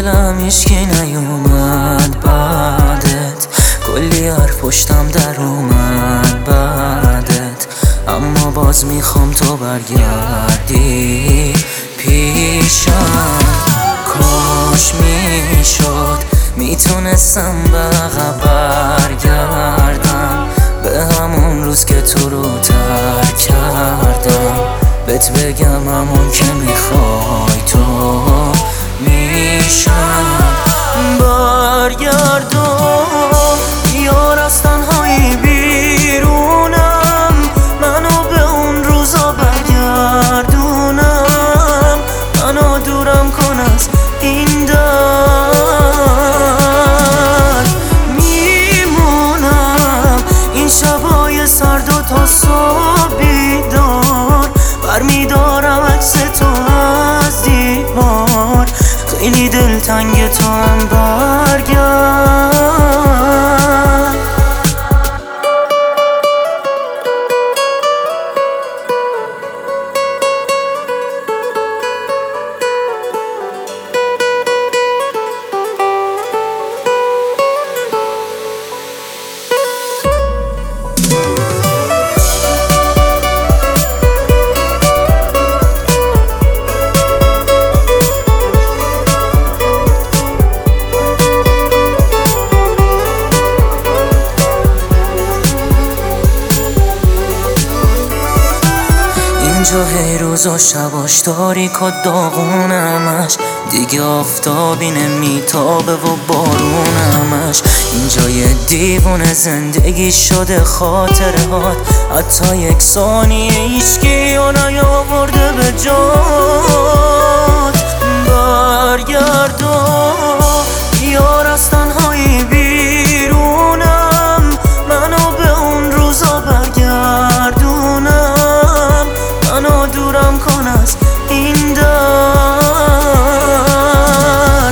دلم هیچکی نیومد بعدت، کلی حرف پشتم در اومد بعدت، اما باز میخوام تو برگردی پیشم. کاش میشد میتونستم به عقب برگردم، به همون روز که تو رو ترک کردم، بهت بگم همون که میخوای تو میشم. برگردم یار از تنهایی بیرونم، منو به اون روزا برگردونم، منو دورم کن از این در. میمونم این شبای سرد و تا صبح بیدار، برمیدارم عکس تو از دیوار، خیلی دلتنگ تو هم برگرد. اینجا هی روز و شباش تاریک و داغونمش، دیگه آفتابی نمیتابه و بارونمش. اینجا یه دیوونه زندگی شده خاطره هات، حتی یک ثانیه هیچکی رو نیاورده به جات. برگردم یار از تنهایی بیرونم، منو به اون روزا برگردونم، منو دورم کن از این در.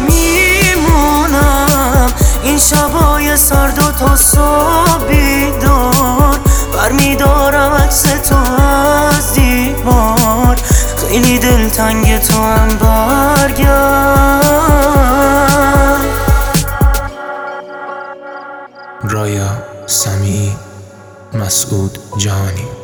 میمونم این شبای سرد و تا صبح بیدار، برمیدارم عکس تو از دیوار، خیلی دلتنگ تو هم برگرد. رایا سمیعی، مسعود جهانی.